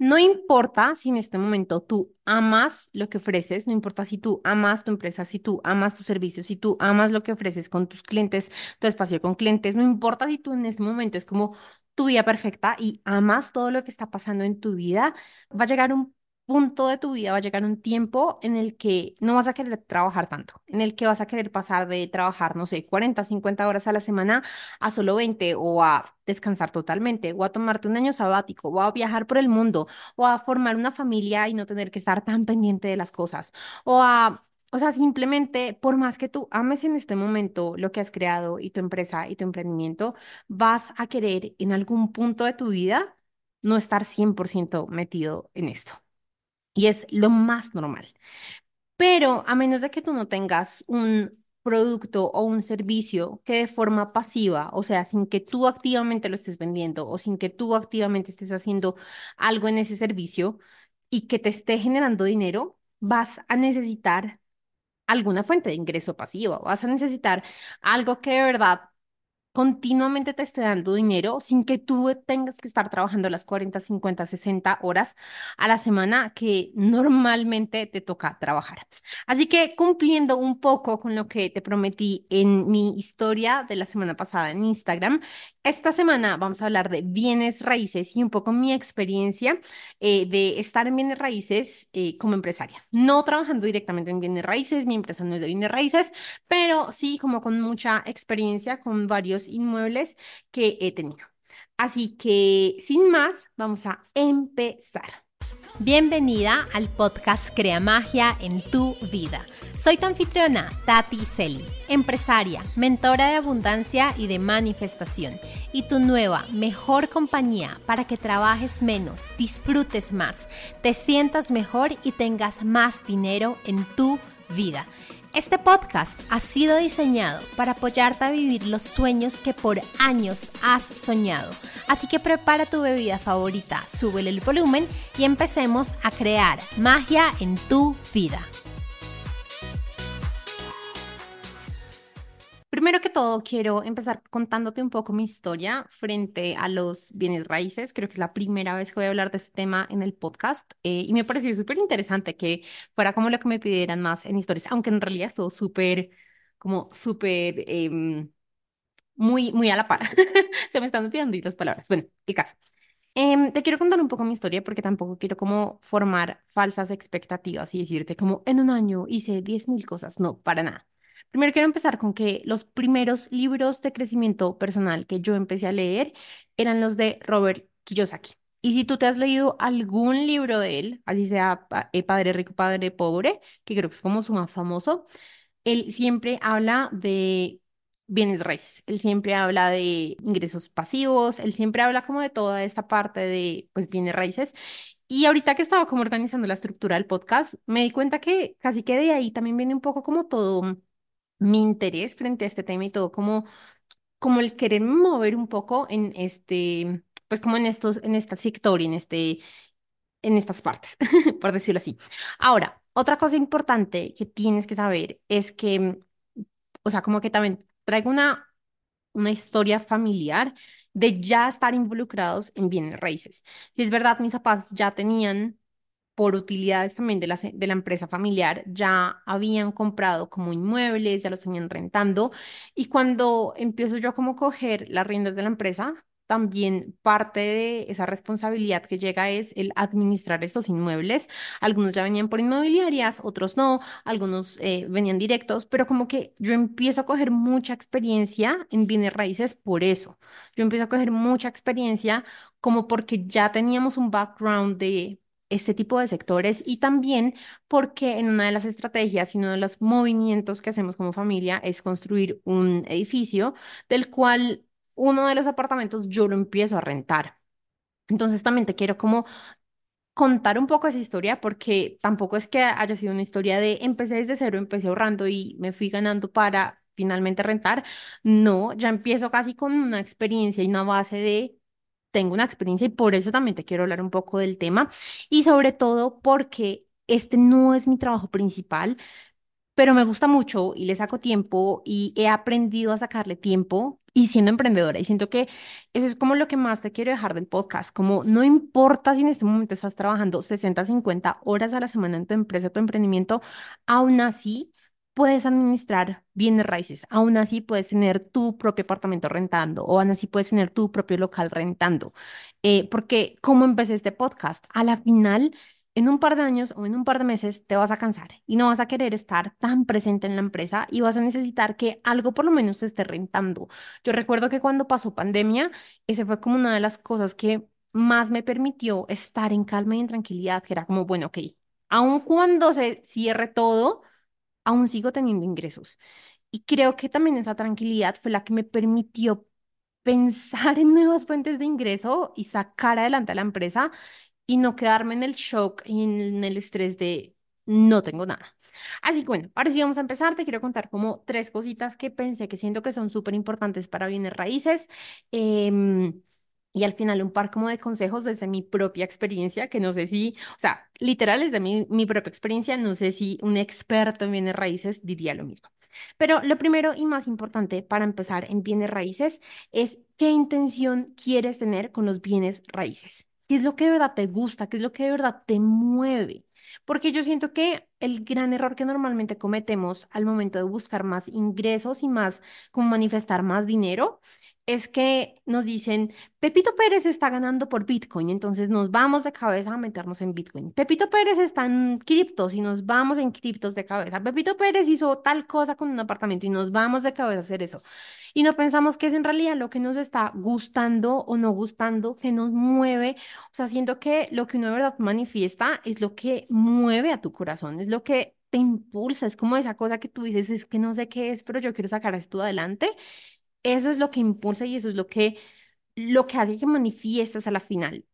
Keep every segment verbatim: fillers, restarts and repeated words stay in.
No importa si en este momento tú amas lo que ofreces, no importa si tú amas tu empresa, si tú amas tus servicios, si tú amas lo que ofreces con tus clientes, tu espacio con clientes, no importa si tú en este momento es como tu vida perfecta y amas todo lo que está pasando en tu vida, va a llegar un punto de tu vida, va a llegar un tiempo en el que no vas a querer trabajar tanto, en el que vas a querer pasar de trabajar, no sé, cuarenta, cincuenta horas a la semana a solo veinte o a descansar totalmente o a tomarte un año sabático o a viajar por el mundo o a formar una familia y no tener que estar tan pendiente de las cosas, o a, o sea, simplemente, por más que tú ames en este momento lo que has creado y tu empresa y tu emprendimiento, vas a querer en algún punto de tu vida no estar cien por ciento metido en esto. Y es lo más normal. Pero a menos de que tú no tengas un producto o un servicio que de forma pasiva, o sea, sin que tú activamente lo estés vendiendo o sin que tú activamente estés haciendo algo en ese servicio y que te esté generando dinero, vas a necesitar alguna fuente de ingreso pasivo, vas a necesitar algo que de verdad continuamente te esté dando dinero sin que tú tengas que estar trabajando las cuarenta, cincuenta, sesenta horas a la semana que normalmente te toca trabajar. Así que cumpliendo un poco con lo que te prometí en mi historia de la semana pasada en Instagram, esta semana vamos a hablar de bienes raíces y un poco mi experiencia eh, de estar en bienes raíces eh, como empresaria. No trabajando directamente en bienes raíces, mi empresa no es de bienes raíces, pero sí como con mucha experiencia con varios inmuebles que he tenido. Así que, sin más, vamos a empezar. Bienvenida al podcast Crea Magia en tu vida. Soy tu anfitriona, Tati Celi, empresaria, mentora de abundancia y de manifestación, y tu nueva, mejor compañía para que trabajes menos, disfrutes más, te sientas mejor y tengas más dinero en tu vida. Este podcast ha sido diseñado para apoyarte a vivir los sueños que por años has soñado. Así que prepara tu bebida favorita, súbele el volumen y empecemos a crear magia en tu vida. Primero que todo, quiero empezar contándote un poco mi historia frente a los bienes raíces. Creo que es la primera vez que voy a hablar de este tema en el podcast eh, y me pareció súper interesante que fuera como lo que me pidieran más en historias, aunque en realidad es todo súper, como súper, em, muy, muy a la par. Se me están olvidando las palabras. Bueno, el caso. Em, te quiero contar un poco mi historia porque tampoco quiero como formar falsas expectativas y decirte como en un año hice diez mil cosas. No, para nada. Primero quiero empezar con que los primeros libros de crecimiento personal que yo empecé a leer eran los de Robert Kiyosaki. Y si tú te has leído algún libro de él, así sea Pa- eh, Padre Rico, Padre Pobre, que creo que es como su más famoso, él siempre habla de bienes raíces, él siempre habla de ingresos pasivos, él siempre habla como de toda esta parte de pues bienes raíces. Y ahorita que estaba como organizando la estructura del podcast, me di cuenta que casi que de ahí también viene un poco como todo mi interés frente a este tema y todo como, como el querer mover un poco en este, pues como en estos, en este sector y en este, en estas partes, por decirlo así. Ahora, otra cosa importante que tienes que saber es que o sea, como que también traigo una, una historia familiar de ya estar involucrados en bienes raíces. Si es verdad, mis papás ya tenían, por utilidades también de la, se- de la empresa familiar, ya habían comprado como inmuebles, ya los tenían rentando. Y cuando empiezo yo como a coger las riendas de la empresa, también parte de esa responsabilidad que llega es el administrar estos inmuebles. Algunos ya venían por inmobiliarias, otros no, algunos eh, venían directos, pero como que yo empiezo a coger mucha experiencia en bienes raíces por eso. Yo empiezo a coger mucha experiencia como porque ya teníamos un background de este tipo de sectores y también porque en una de las estrategias y uno de los movimientos que hacemos como familia es construir un edificio del cual uno de los apartamentos yo lo empiezo a rentar. Entonces también te quiero como contar un poco esa historia porque tampoco es que haya sido una historia de empecé desde cero, empecé ahorrando y me fui ganando para finalmente rentar. No, ya empiezo casi con una experiencia y una base de tengo una experiencia y por eso también te quiero hablar un poco del tema y sobre todo porque este no es mi trabajo principal, pero me gusta mucho y le saco tiempo y he aprendido a sacarle tiempo y siendo emprendedora. Y siento que eso es como lo que más te quiero dejar del podcast, como no importa si en este momento estás trabajando sesenta cincuenta horas a la semana en tu empresa, tu emprendimiento, aún así puedes administrar bienes raíces, aún así puedes tener tu propio apartamento rentando o aún así puedes tener tu propio local rentando. Eh, porque como empecé este podcast, a la final en un par de años o en un par de meses te vas a cansar y no vas a querer estar tan presente en la empresa y vas a necesitar que algo por lo menos te esté rentando. Yo recuerdo que cuando pasó pandemia, ese fue como una de las cosas que más me permitió estar en calma y en tranquilidad, que era como, bueno, ok, aun cuando se cierre todo, aún sigo teniendo ingresos. Y creo que también esa tranquilidad fue la que me permitió pensar en nuevas fuentes de ingreso y sacar adelante a la empresa y no quedarme en el shock y en el estrés de no tengo nada. Así que bueno, ahora sí vamos a empezar. Te quiero contar como tres cositas que pensé que siento que son súper importantes para bienes raíces. em, y al final un par como de consejos desde mi propia experiencia, que no sé si, o sea, literal desde mi, mi propia experiencia, no sé si un experto en bienes raíces diría lo mismo. Pero lo primero y más importante para empezar en bienes raíces es qué intención quieres tener con los bienes raíces. ¿Qué es lo que de verdad te gusta? ¿Qué es lo que de verdad te mueve? Porque yo siento que el gran error que normalmente cometemos al momento de buscar más ingresos y más, como manifestar más dinero, es que nos dicen, Pepito Pérez está ganando por Bitcoin, entonces nos vamos de cabeza a meternos en Bitcoin. Pepito Pérez está en criptos y nos vamos en criptos de cabeza. Pepito Pérez hizo tal cosa con un apartamento y nos vamos de cabeza a hacer eso. Y no pensamos que es en realidad lo que nos está gustando o no gustando, que nos mueve. O sea, siento que lo que uno de verdad manifiesta es lo que mueve a tu corazón, es lo que te impulsa, es como esa cosa que tú dices, es que no sé qué es, pero yo quiero sacar esto adelante. Eso es lo que impulsa y eso es lo que, lo que hace que manifiestas a la final.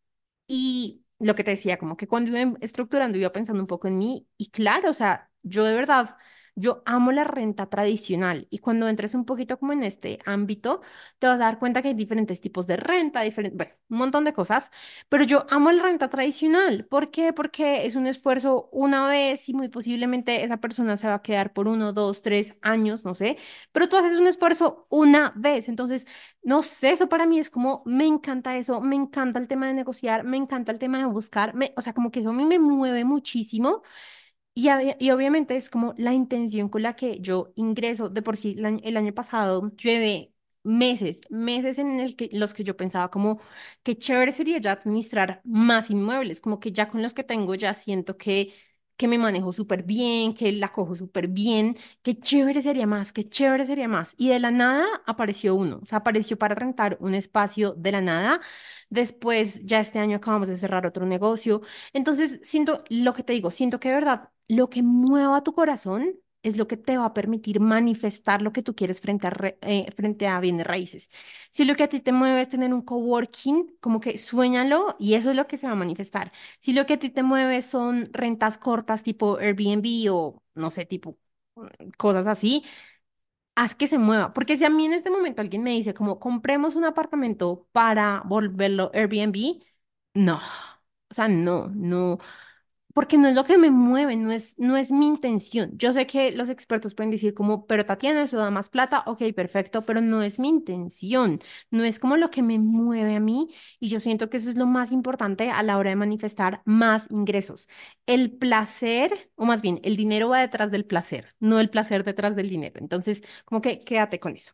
Y lo que te decía, como que cuando iba estructurando, iba pensando un poco en mí, y claro, o sea, yo de verdad, yo amo la renta tradicional, y cuando entres un poquito como en este ámbito, te vas a dar cuenta que hay diferentes tipos de renta, diferentes, bueno, un montón de cosas, pero yo amo la renta tradicional. ¿Por qué? Porque es un esfuerzo una vez y muy posiblemente esa persona se va a quedar por uno, dos, tres años, no sé, pero tú haces un esfuerzo una vez, entonces no sé, eso para mí es como, me encanta eso, me encanta el tema de negociar, me encanta el tema de buscar, me, o sea, como que eso a mí me mueve muchísimo y, obvia- y obviamente es como la intención con la que yo ingreso. De por sí, el año, el año pasado llevé meses, meses en el que, los que yo pensaba como, qué chévere sería ya administrar más inmuebles, como que ya con los que tengo ya siento que, que me manejo súper bien, que la cojo súper bien, qué chévere sería más, qué chévere sería más. Y de la nada apareció uno, o sea, apareció para rentar un espacio de la nada. Después, ya este año acabamos de cerrar otro negocio. Entonces, siento lo que te digo, siento que de verdad lo que mueva tu corazón es lo que te va a permitir manifestar lo que tú quieres frente a, re- eh, frente a bienes raíces. Si lo que a ti te mueve es tener un coworking, como que suéñalo y eso es lo que se va a manifestar. Si lo que a ti te mueve son rentas cortas tipo Airbnb o no sé, tipo mm, cosas así, haz que se mueva. Porque si a mí en este momento alguien me dice como compremos un apartamento para volverlo Airbnb, no. O sea, no, no, porque no es lo que me mueve, no es, no es mi intención. Yo sé que los expertos pueden decir como, pero Tatiana, eso da más plata, ok, perfecto, pero no es mi intención, no es como lo que me mueve a mí y yo siento que eso es lo más importante a la hora de manifestar más ingresos. El placer, o más bien, el dinero va detrás del placer, no el placer detrás del dinero. Entonces, como que quédate con eso.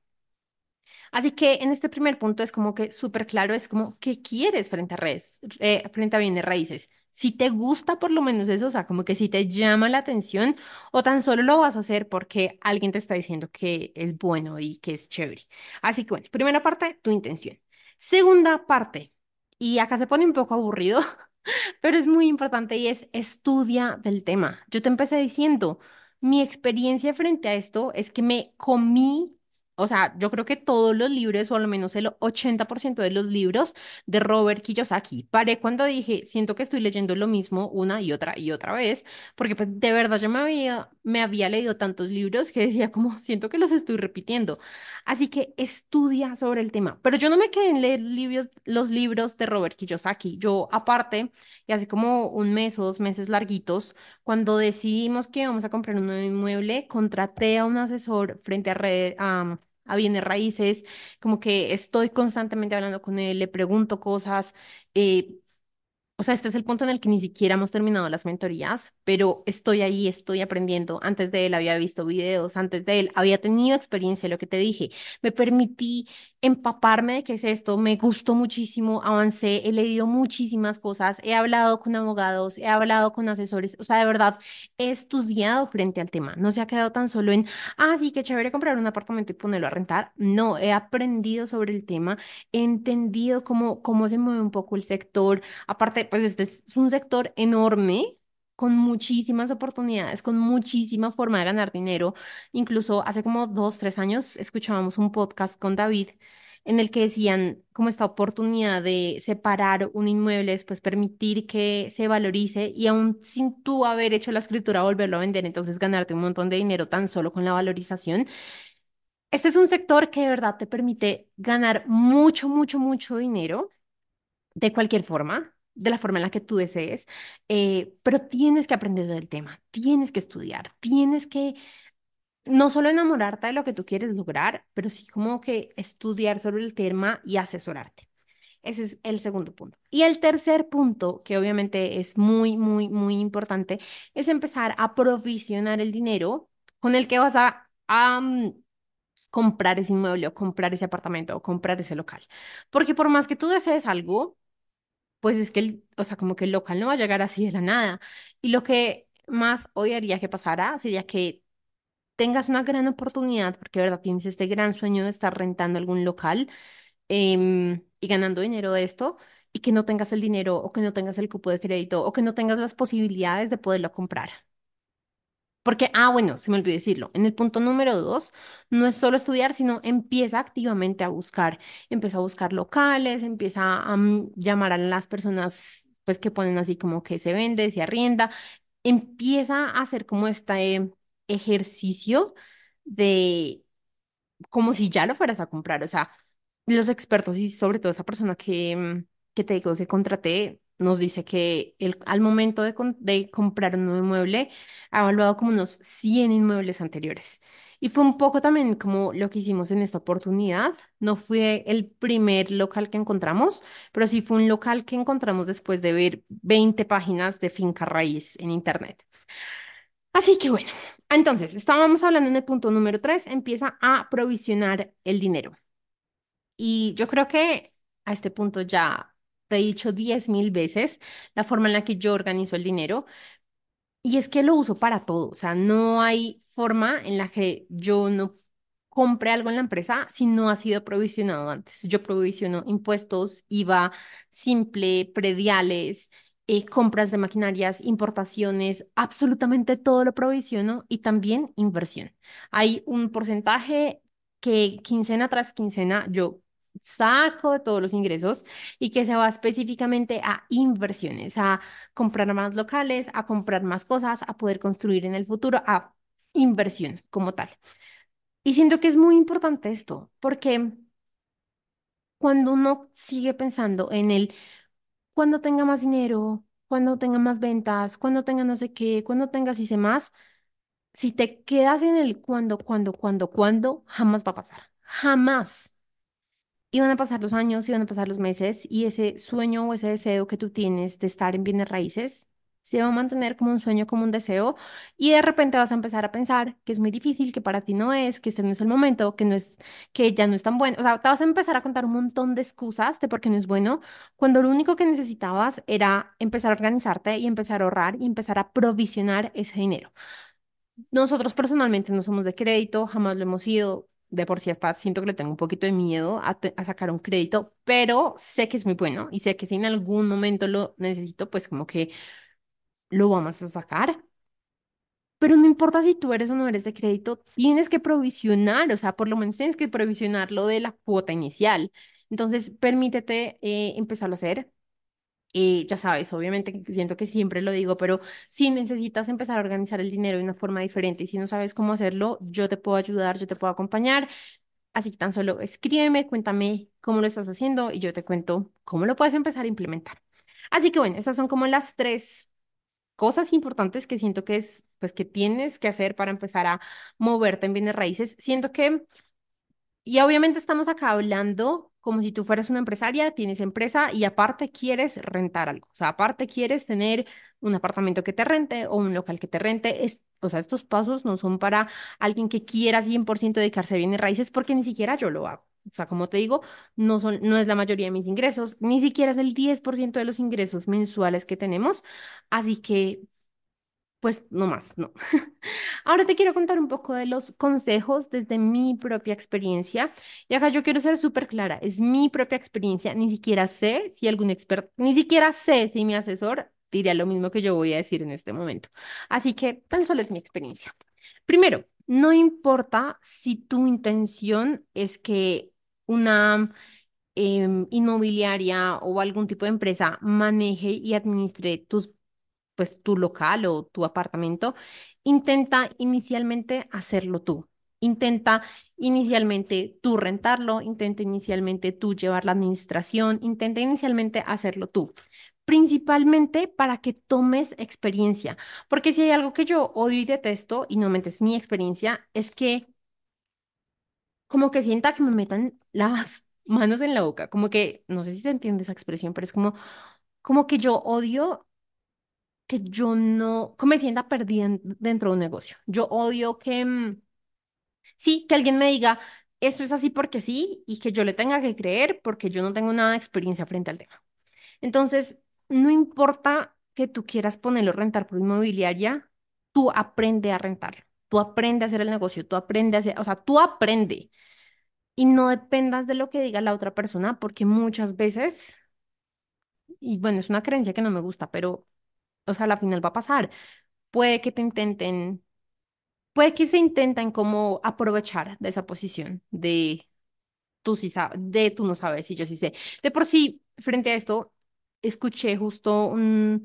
Así que en este primer punto es como que súper claro, es como, ¿qué quieres frente a redes, eh, frente a bienes raíces? Si te gusta por lo menos eso, o sea, como que si te llama la atención o tan solo lo vas a hacer porque alguien te está diciendo que es bueno y que es chévere. Así que bueno, primera parte, tu intención. Segunda parte, y acá se pone un poco aburrido, pero es muy importante y es estudia del tema. Yo te empecé diciendo, mi experiencia frente a esto es que me comí O sea, yo creo que todos los libros, o al menos el ochenta por ciento de los libros de Robert Kiyosaki. Paré cuando dije, siento que estoy leyendo lo mismo una y otra y otra vez, porque pues, de verdad yo me había, me había leído tantos libros que decía como, siento que los estoy repitiendo. Así que estudia sobre el tema. Pero yo no me quedé en leer libros, los libros de Robert Kiyosaki. Yo aparte, y hace como un mes o dos meses larguitos, cuando decidimos que íbamos a comprar un nuevo inmueble, contraté a un asesor frente a, red, a, a bienes raíces, como que estoy constantemente hablando con él, le pregunto cosas. eh, o sea, este es el punto en el que ni siquiera hemos terminado las mentorías, pero estoy ahí, estoy aprendiendo. Antes de él había visto videos, antes de él había tenido experiencia, lo que te dije. Me permití empaparme de qué es esto, me gustó muchísimo, avancé, he leído muchísimas cosas, he hablado con abogados, he hablado con asesores, o sea, de verdad, he estudiado frente al tema. No se ha quedado tan solo en, ah, sí, qué chévere comprar un apartamento y ponerlo a rentar. No, he aprendido sobre el tema, he entendido cómo, cómo se mueve un poco el sector. Aparte, pues este es un sector enorme, con muchísimas oportunidades, con muchísima forma de ganar dinero. Incluso hace como dos, tres años escuchábamos un podcast con David en el que decían como esta oportunidad de separar un inmueble, después permitir que se valorice y aún sin tú haber hecho la escritura, volverlo a vender, entonces ganarte un montón de dinero tan solo con la valorización. Este es un sector que de verdad te permite ganar mucho, mucho, mucho dinero de cualquier forma, de la forma en la que tú desees, eh, pero tienes que aprender del tema, tienes que estudiar, tienes que no solo enamorarte de lo que tú quieres lograr, pero sí como que estudiar sobre el tema y asesorarte. Ese es el segundo punto. Y el tercer punto, que obviamente es muy, muy, muy importante, es empezar a provisionar el dinero con el que vas a, a, mm, comprar ese inmueble o comprar ese apartamento o comprar ese local. Porque por más que tú desees algo, pues es que, el, o sea, como que el local no va a llegar así de la nada. Y lo que más odiaría que pasara sería que tengas una gran oportunidad, porque de verdad tienes este gran sueño de estar rentando algún local em, y ganando dinero de esto, y que no tengas el dinero o que no tengas el cupo de crédito o que no tengas las posibilidades de poderlo comprar. Porque, ah, bueno, se me olvidó decirlo. En el punto número dos, no es solo estudiar, sino empieza activamente a buscar. Empieza a buscar locales, empieza a mm, llamar a las personas, pues, que ponen así como que se vende, se arrienda. Empieza a hacer como este ejercicio de como si ya lo fueras a comprar. O sea, los expertos y sobre todo esa persona que, mm, que te digo que contraté nos dice que él, al momento de, con- de comprar un nuevo inmueble ha evaluado como unos cien inmuebles anteriores. Y fue un poco también como lo que hicimos en esta oportunidad. No fue el primer local que encontramos, pero sí fue un local que encontramos después de ver veinte páginas de finca raíz en internet. Así que bueno, entonces estábamos hablando en el punto número tres, empieza a provisionar el dinero. Y yo creo que a este punto ya te he dicho diez mil veces la forma en la que yo organizo el dinero. Y es que lo uso para todo, o sea, no hay forma en la que yo no compre algo en la empresa si no ha sido provisionado antes. Yo provisiono impuestos, IVA, simple, prediales, eh, compras de maquinarias, importaciones, absolutamente todo lo provisiono y también inversión. Hay un porcentaje que quincena tras quincena yo saco de todos los ingresos y que se va específicamente a inversiones, a comprar más locales, a comprar más cosas, a poder construir en el futuro, a inversión como tal. Y siento que es muy importante esto, porque cuando uno sigue pensando en el cuando tenga más dinero, cuando tenga más ventas, cuando tenga no sé qué, cuando tengas hice más, si te quedas en el cuando, cuando, cuando, cuando, jamás va a pasar. Jamás. Iban a pasar los años, iban a pasar los meses y ese sueño o ese deseo que tú tienes de estar en bienes raíces se va a mantener como un sueño, como un deseo y de repente vas a empezar a pensar que es muy difícil, que para ti no es, que este no es el momento, que no es, que ya no es tan bueno. O sea, te vas a empezar a contar un montón de excusas de por qué no es bueno, cuando lo único que necesitabas era empezar a organizarte y empezar a ahorrar y empezar a provisionar ese dinero. Nosotros personalmente no somos de crédito, jamás lo hemos sido. De por sí hasta siento que le tengo un poquito de miedo a, te- a sacar un crédito, pero sé que es muy bueno y sé que si en algún momento lo necesito, pues como que lo vamos a sacar. Pero no importa si tú eres o no eres de crédito, tienes que provisionar, o sea, por lo menos tienes que provisionar lo de la cuota inicial. Entonces, permítete eh, empezarlo a hacer. Eh, ya sabes, obviamente que siento que siempre lo digo, pero si necesitas empezar a organizar el dinero de una forma diferente y si no sabes cómo hacerlo, yo te puedo ayudar, yo te puedo acompañar. Así que tan solo escríbeme, cuéntame cómo lo estás haciendo y yo te cuento cómo lo puedes empezar a implementar. Así que bueno, estas son como las tres cosas importantes que siento que es, pues que tienes que hacer para empezar a moverte en bienes raíces. Siento que y obviamente estamos acá hablando como si tú fueras una empresaria, tienes empresa y aparte quieres rentar algo. O sea, aparte quieres tener un apartamento que te rente o un local que te rente. Es, o sea, estos pasos no son para alguien que quiera cien por ciento dedicarse a bienes raíces porque ni siquiera yo lo hago. O sea, como te digo, no son, no es la mayoría de mis ingresos, ni siquiera es el diez por ciento de los ingresos mensuales que tenemos. Así que, pues, no más, no. Ahora te quiero contar un poco de los consejos desde mi propia experiencia. Y acá yo quiero ser súper clara, es mi propia experiencia, ni siquiera sé si algún experto, ni siquiera sé si mi asesor diría lo mismo que yo voy a decir en este momento. Así que tan solo es mi experiencia. Primero, no importa si tu intención es que una em, inmobiliaria o algún tipo de empresa maneje y administre tus pues tu local o tu apartamento, intenta inicialmente hacerlo tú. Intenta inicialmente tú rentarlo, intenta inicialmente tú llevar la administración, intenta inicialmente hacerlo tú. Principalmente para que tomes experiencia, porque si hay algo que yo odio y detesto, y no es mi experiencia, es que como que sienta que me metan las manos en la boca, como que, no sé si se entiende esa expresión, pero es como, como que yo odio que yo no, que me sienta perdida en- dentro de un negocio. Yo odio que, mm, sí, que alguien me diga, esto es así porque sí, y que yo le tenga que creer porque yo no tengo nada de experiencia frente al tema. Entonces, no importa que tú quieras ponerlo a rentar por inmobiliaria, tú aprende a rentarlo, tú aprende a hacer el negocio, tú aprende a hacer, o sea, tú aprende y no dependas de lo que diga la otra persona porque muchas veces, y bueno, es una creencia que no me gusta, pero, o sea, a la final va a pasar. Puede que te intenten puede que se intenten como aprovechar de esa posición de tú sí sabes, de tú no sabes y yo sí sé. De por sí, frente a esto, escuché justo un,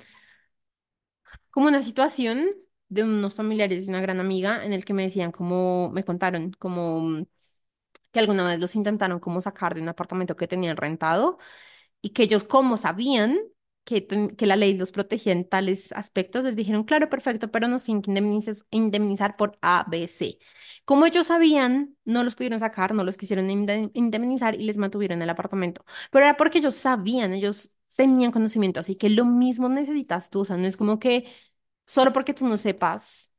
como una situación de unos familiares de una gran amiga en el que me decían como, me contaron como que alguna vez los intentaron como sacar de un apartamento que tenían rentado y que ellos como sabían que, ten- que la ley los protegía en tales aspectos, les dijeron, claro, perfecto, pero nos tienen que indemnizas- indemnizar por A, B, C. Como ellos sabían, no los pudieron sacar, no los quisieron inde- indemnizar y les mantuvieron en el apartamento. Pero era porque ellos sabían, ellos tenían conocimiento, así que lo mismo necesitas tú, o sea, no es como que solo porque tú no sepas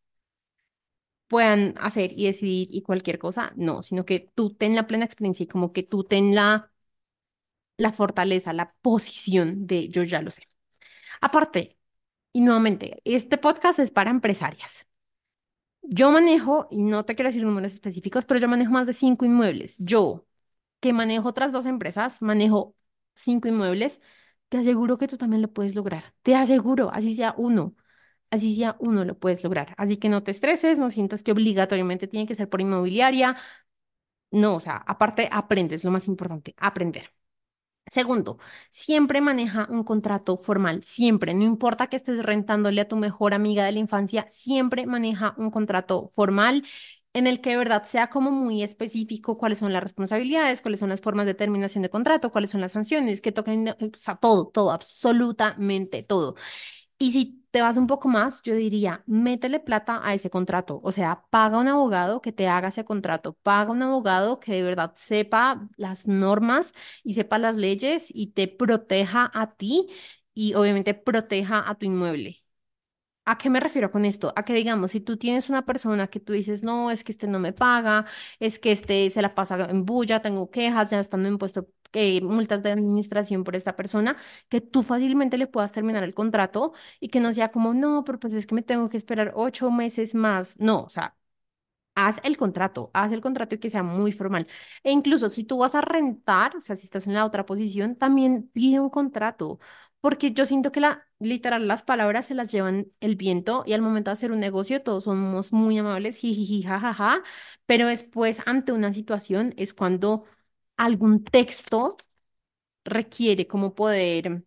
puedan hacer y decidir y cualquier cosa, no, sino que tú ten la plena experiencia y como que tú ten la, la fortaleza, la posición de yo ya lo sé. Aparte, y nuevamente, este podcast es para empresarias. Yo manejo, y no te quiero decir números específicos, pero yo manejo más de cinco inmuebles. Yo, que manejo otras dos empresas, manejo cinco inmuebles, te aseguro que tú también lo puedes lograr. Te aseguro, así sea uno, así sea uno lo puedes lograr. Así que no te estreses, no sientas que obligatoriamente tiene que ser por inmobiliaria. No, o sea, aparte aprendes, lo más importante, aprender. Segundo, siempre maneja un contrato formal, siempre, no importa que estés rentándole a tu mejor amiga de la infancia, siempre maneja un contrato formal en el que de verdad sea como muy específico cuáles son las responsabilidades, cuáles son las formas de terminación de contrato, cuáles son las sanciones, que toquen, o sea, todo, todo, absolutamente todo. Y si te vas un poco más, yo diría, métele plata a ese contrato. O sea, paga un abogado que te haga ese contrato. Paga un abogado que de verdad sepa las normas y sepa las leyes y te proteja a ti y obviamente proteja a tu inmueble. ¿A qué me refiero con esto? A que digamos, si tú tienes una persona que tú dices, no, es que este no me paga, es que este se la pasa en bulla, tengo quejas, ya están me han puesto eh, multas de administración por esta persona, que tú fácilmente le puedas terminar el contrato y que no sea como, no, pero pues es que me tengo que esperar ocho meses más. No, o sea, haz el contrato, haz el contrato y que sea muy formal. E incluso si tú vas a rentar, o sea, si estás en la otra posición, también pide un contrato porque yo siento que la, literal, las palabras se las llevan el viento y al momento de hacer un negocio todos somos muy amables, jijiji, jajaja, pero después ante una situación es cuando algún texto requiere como poder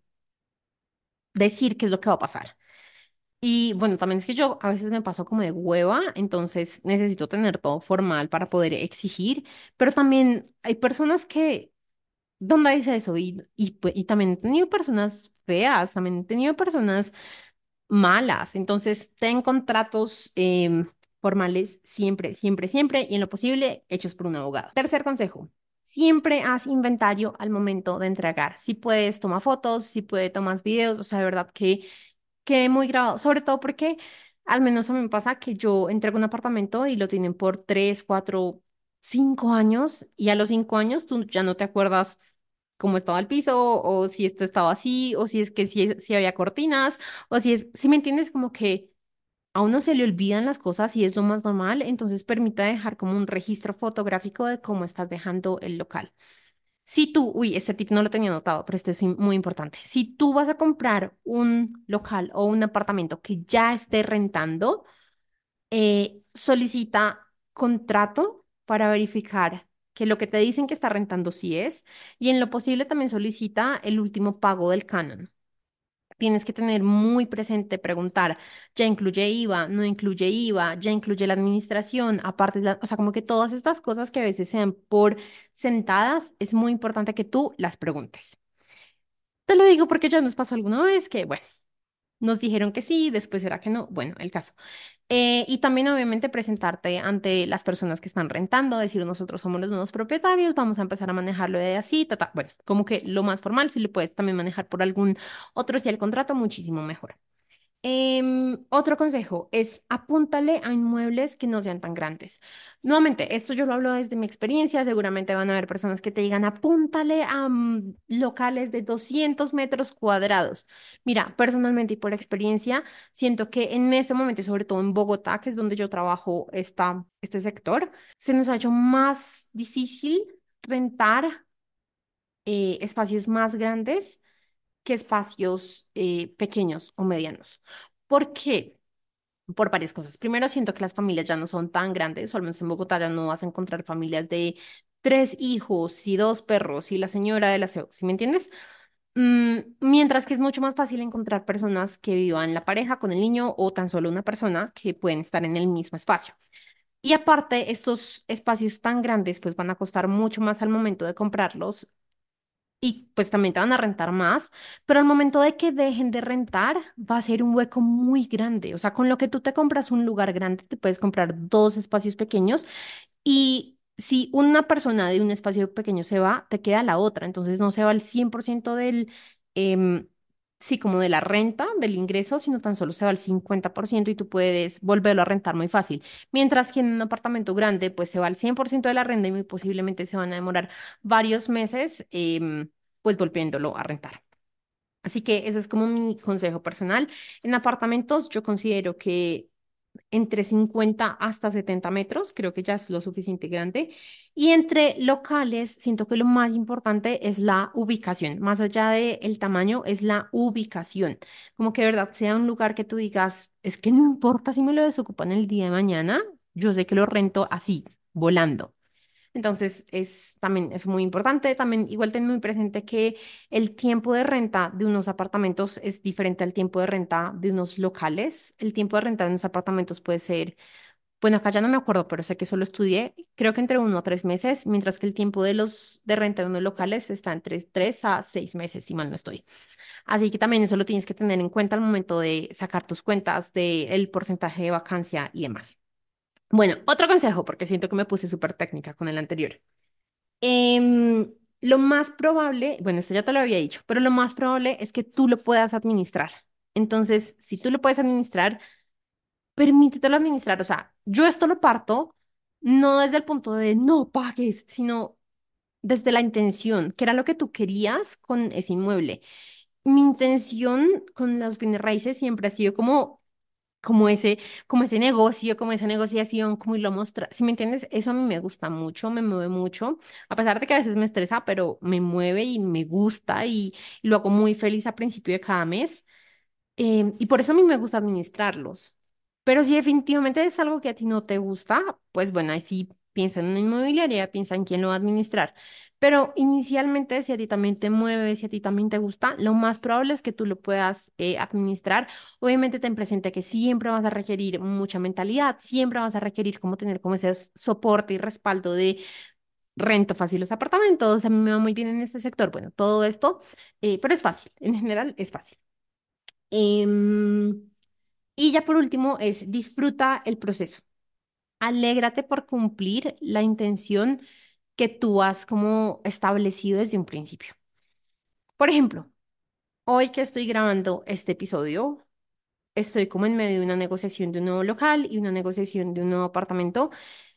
decir qué es lo que va a pasar. Y bueno, también es que yo a veces me paso como de hueva, entonces necesito tener todo formal para poder exigir, pero también hay personas que, ¿dónde dice eso? Y, y, pues, y también he tenido personas feas, también he tenido personas malas, entonces ten contratos em, formales siempre, siempre, siempre y en lo posible hechos por un abogado. Tercer consejo. Siempre haz inventario al momento de entregar. Si puedes, toma fotos, si puedes, tomas videos, o sea, de verdad que quedé muy grabado, sobre todo porque al menos a mí me pasa que yo entrego un apartamento y lo tienen por tres, cuatro, cinco años y a los cinco años tú ya no te acuerdas cómo estaba el piso o si esto estaba así o si es que si, si había cortinas o si es, si me entiendes, como que a uno se le olvidan las cosas y es lo más normal, entonces permita dejar como un registro fotográfico de cómo estás dejando el local. Si tú, uy, este tip no lo tenía anotado, pero este es im- muy importante. Si tú vas a comprar un local o un apartamento que ya esté rentando, eh, solicita contrato para verificar que lo que te dicen que está rentando sí es, y en lo posible también solicita el último pago del canon. Tienes que tener muy presente, preguntar, ¿ya incluye IVA? ¿No incluye IVA? ¿Ya incluye la administración? Aparte, de la- o sea, como que todas estas cosas que a veces se dan por sentadas, es muy importante que tú las preguntes. Te lo digo porque ya nos pasó alguna vez que, bueno, nos dijeron que sí, después era que no. Bueno, el caso. Eh, y también, obviamente, presentarte ante las personas que están rentando, decir, nosotros somos los nuevos propietarios, vamos a empezar a manejarlo de así, ta, ta. Bueno, como que lo más formal, si lo puedes también manejar por algún otro, si el contrato, muchísimo mejor. Em, otro consejo es apúntale a inmuebles que no sean tan grandes. Nuevamente, esto yo lo hablo desde mi experiencia, seguramente van a haber personas que te digan apúntale a mm, locales de doscientos metros cuadrados. Mira, personalmente y por experiencia, siento que en este momento, y sobre todo en Bogotá, que es donde yo trabajo esta, este sector, se nos ha hecho más difícil rentar eh, espacios más grandes que espacios eh, pequeños o medianos. ¿Por qué? Por varias cosas. Primero, siento que las familias ya no son tan grandes, o al menos en Bogotá ya no vas a encontrar familias de tres hijos y dos perros y la señora del aseo, ¿sí me entiendes? Mm, mientras que es mucho más fácil encontrar personas que vivan la pareja con el niño o tan solo una persona que pueden estar en el mismo espacio. Y aparte, estos espacios tan grandes pues van a costar mucho más al momento de comprarlos y pues también te van a rentar más, pero al momento de que dejen de rentar, va a ser un hueco muy grande. O sea, con lo que tú te compras un lugar grande, te puedes comprar dos espacios pequeños y si una persona de un espacio pequeño se va, te queda la otra. Entonces no se va el cien por ciento del, em, sí, como de la renta, del ingreso, sino tan solo se va el cincuenta por ciento y tú puedes volverlo a rentar muy fácil. Mientras que en un apartamento grande, pues se va el cien por ciento de la renta y muy posiblemente se van a demorar varios meses, em, pues volviéndolo a rentar. Así que ese es como mi consejo personal. En apartamentos, yo considero que entre cincuenta hasta setenta metros, creo que ya es lo suficiente grande. Y entre locales, siento que lo más importante es la ubicación, más allá del tamaño, es la ubicación. Como que de verdad sea un lugar que tú digas, es que no importa si me lo desocupan el día de mañana, yo sé que lo rento así, volando. Entonces, es también es muy importante. También igual ten muy presente que el tiempo de renta de unos apartamentos es diferente al tiempo de renta de unos locales. El tiempo de renta de unos apartamentos puede ser, bueno, acá ya no me acuerdo, pero sé que solo estudié, creo que entre uno a tres meses, mientras que el tiempo de los de renta de unos locales está entre tres a seis meses, si mal no estoy. Así que también eso lo tienes que tener en cuenta al momento de sacar tus cuentas del porcentaje de vacancia y demás. Bueno, otro consejo, porque siento que me puse súper técnica con el anterior. Em, lo más probable, bueno, esto ya te lo había dicho, pero lo más probable es que tú lo puedas administrar. Entonces, si tú lo puedes administrar, permítetelo administrar. O sea, yo esto lo parto no desde el punto de no pagues, sino desde la intención, que era lo que tú querías con ese inmueble. Mi intención con las bienes raíces siempre ha sido como como ese, como ese negocio, como esa negociación, como irlo a mostrar. Si me entiendes, eso a mí me gusta mucho, me mueve mucho, a pesar de que a veces me estresa, pero me mueve y me gusta y, lo hago muy feliz a principio de cada mes. Em, y por eso a mí me gusta administrarlos. Pero si definitivamente es algo que a ti no te gusta, pues bueno, ahí sí piensa en una inmobiliaria, piensa en quién lo va a administrar. Pero inicialmente, si a ti también te mueve, si a ti también te gusta, lo más probable es que tú lo puedas eh, administrar. Obviamente ten presente que siempre vas a requerir mucha mentalidad, siempre vas a requerir como tener como ese s- soporte y respaldo de rento fácil los apartamentos, a mí me va muy bien en este sector. Bueno, todo esto, eh, pero es fácil, en general es fácil. Em, y ya por último es disfruta el proceso. Alégrate por cumplir la intención que tú has como establecido desde un principio. Por ejemplo, hoy que estoy grabando este episodio, estoy como en medio de una negociación de un nuevo local y una negociación de un nuevo apartamento.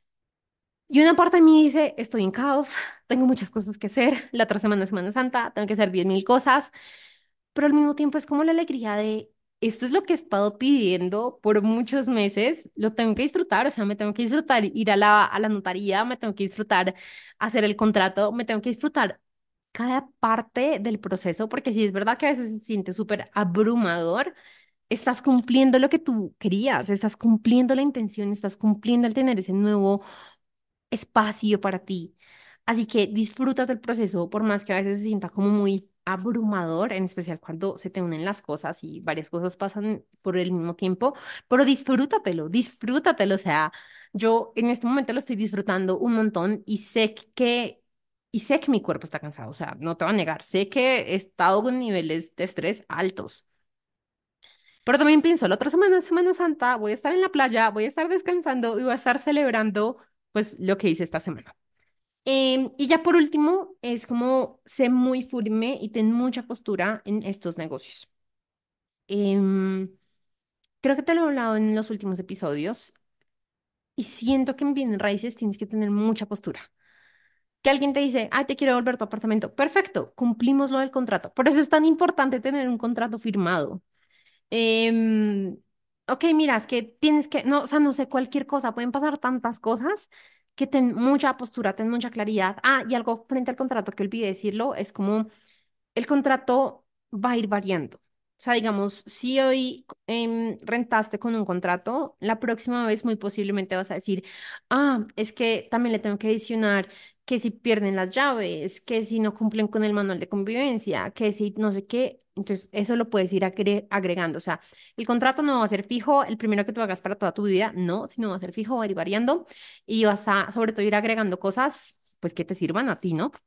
Y una parte de mí dice, estoy en caos, tengo muchas cosas que hacer, la otra semana es Semana Santa, tengo que hacer diez mil cosas, pero al mismo tiempo es como la alegría de, esto es lo que he estado pidiendo por muchos meses, lo tengo que disfrutar, o sea, me tengo que disfrutar ir a la, a la notaría, me tengo que disfrutar hacer el contrato, me tengo que disfrutar cada parte del proceso, porque sí es verdad que a veces se siente súper abrumador, estás cumpliendo lo que tú querías, estás cumpliendo la intención, estás cumpliendo el tener ese nuevo espacio para ti. Así que disfruta del proceso, por más que a veces se sienta como muy abrumador, en especial cuando se te unen las cosas y varias cosas pasan por el mismo tiempo, pero disfrútatelo, disfrútatelo. O sea, yo en este momento lo estoy disfrutando un montón y sé que, y sé que mi cuerpo está cansado, o sea, no te voy a negar, sé que he estado con niveles de estrés altos. Pero también pienso, la otra semana, Semana Santa, voy a estar en la playa, voy a estar descansando y voy a estar celebrando, pues, lo que hice esta semana. Em, y ya por último, es como sé muy firme y ten mucha postura en estos negocios. Em, Creo que te lo he hablado en los últimos episodios y siento que en bienes raíces tienes que tener mucha postura. Que alguien te dice, ah, te quiero devolver tu apartamento. Perfecto, cumplimos lo del contrato. Por eso es tan importante tener un contrato firmado. Em, ok, mira, es que tienes que, no, o sea, no sé, cualquier cosa, pueden pasar tantas cosas que ten mucha postura, ten mucha claridad. Ah, y algo frente al contrato que olvidé decirlo, es como el contrato va a ir variando. O sea, digamos, si hoy em, rentaste con un contrato, la próxima vez muy posiblemente vas a decir, ah, es que también le tengo que adicionar que si pierden las llaves, que si no cumplen con el manual de convivencia, que si no sé qué. Entonces, eso lo puedes ir agre- agregando. O sea, el contrato no va a ser fijo, el primero que tú hagas para toda tu vida, no, sino va a ser fijo, va a ir variando y vas a, sobre todo, ir agregando cosas, pues, que te sirvan a ti, ¿no?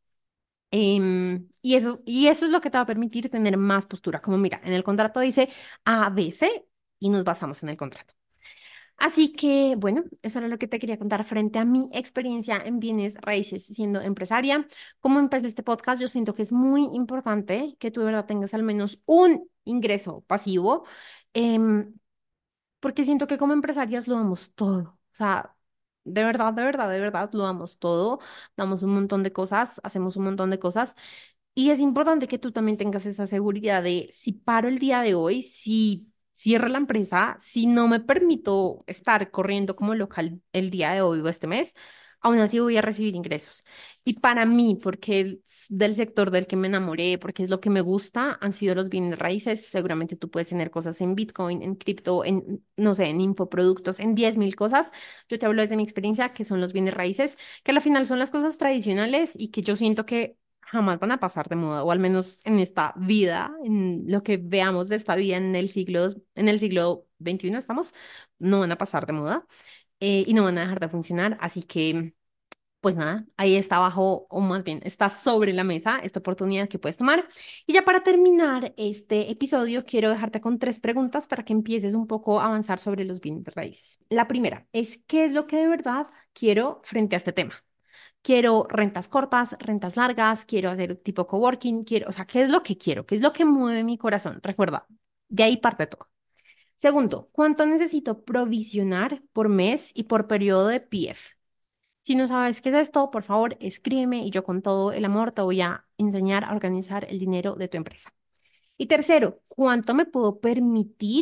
Em, y eso, y eso es lo que te va a permitir tener más postura. Como mira, en el contrato dice A, B, C y nos basamos en el contrato. Así que, bueno, eso era lo que te quería contar frente a mi experiencia en bienes raíces siendo empresaria. Como empecé este podcast, yo siento que es muy importante que tú de verdad tengas al menos un ingreso pasivo. em, Porque siento que como empresarias lo damos todo. O sea, de verdad, de verdad, de verdad, lo damos todo. Damos un montón de cosas, hacemos un montón de cosas. Y es importante que tú también tengas esa seguridad de si paro el día de hoy, si cierro la empresa, si no me permito estar corriendo como local el día de hoy o este mes, aún así voy a recibir ingresos. Y para mí, porque es del sector del que me enamoré, porque es lo que me gusta, han sido los bienes raíces. Seguramente tú puedes tener cosas en Bitcoin, en cripto, en, no sé, en infoproductos, en diez mil cosas. Yo te hablo desde mi experiencia, que son los bienes raíces, que al final son las cosas tradicionales y que yo siento que jamás van a pasar de moda, o al menos en esta vida, en lo que veamos de esta vida en el siglo, en el siglo veintiuno estamos, no van a pasar de moda eh, y no van a dejar de funcionar. Así que, pues nada, ahí está abajo, o más bien, está sobre la mesa esta oportunidad que puedes tomar. Y ya para terminar este episodio, quiero dejarte con tres preguntas para que empieces un poco a avanzar sobre los bienes raíces. La primera es, ¿qué es lo que de verdad quiero frente a este tema? Quiero rentas cortas, rentas largas, quiero hacer tipo coworking, quiero, o sea, ¿qué es lo que quiero? ¿Qué es lo que mueve mi corazón? Recuerda, de ahí parte todo. Segundo, ¿cuánto necesito provisionar por mes y por periodo de P F? Si no sabes qué es esto, por favor, escríbeme y yo con todo el amor te voy a enseñar a organizar el dinero de tu empresa. Y tercero, ¿cuánto me puedo permitir?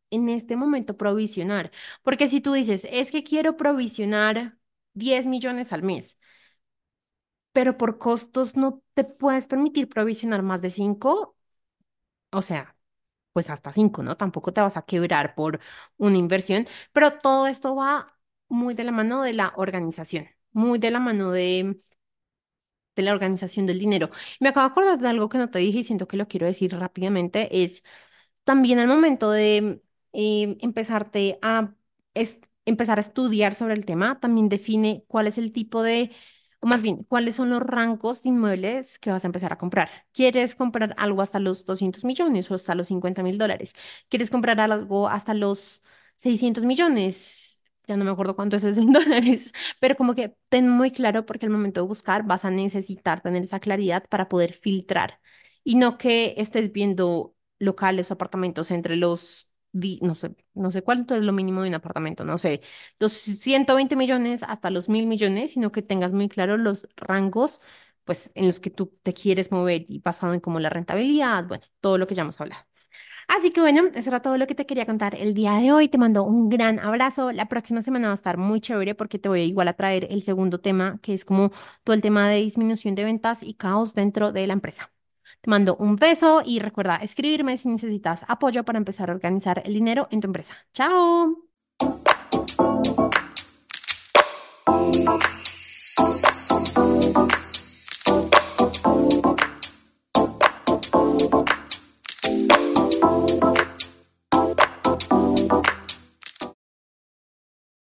en este momento provisionar. Porque si tú dices, es que quiero provisionar diez millones al mes, pero por costos no te puedes permitir provisionar más de cinco, o sea, pues hasta cinco, ¿no? Tampoco te vas a quebrar por una inversión, pero todo esto va muy de la mano de la organización, muy de la mano de, de la organización del dinero. Me acabo de acordar de algo que no te dije y siento que lo quiero decir rápidamente, es también al momento de eh, empezarte a es- empezar a estudiar sobre el tema, también define cuál es el tipo de, o más bien, cuáles son los rangos de inmuebles que vas a empezar a comprar. ¿Quieres comprar algo hasta los doscientos millones o hasta los cincuenta mil dólares? ¿Quieres comprar algo hasta los seiscientos millones? Ya no me acuerdo cuánto es eso en dólares, pero como que ten muy claro porque al momento de buscar vas a necesitar tener esa claridad para poder filtrar y no que estés viendo locales o apartamentos entre los, di- no sé, no sé cuánto es lo mínimo de un apartamento, no sé, los ciento veinte millones hasta los mil millones, sino que tengas muy claro los rangos, pues, en los que tú te quieres mover y basado en como la rentabilidad, bueno, todo lo que ya hemos hablado. Así que bueno, eso era todo lo que te quería contar el día de hoy. Te mando un gran abrazo. La próxima semana va a estar muy chévere porque te voy a igual a traer el segundo tema, que es como todo el tema de disminución de ventas y caos dentro de la empresa. Te mando un beso y recuerda escribirme si necesitas apoyo para empezar a organizar el dinero en tu empresa. Chao.